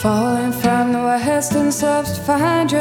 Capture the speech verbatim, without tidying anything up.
Falling from the western slopes to find your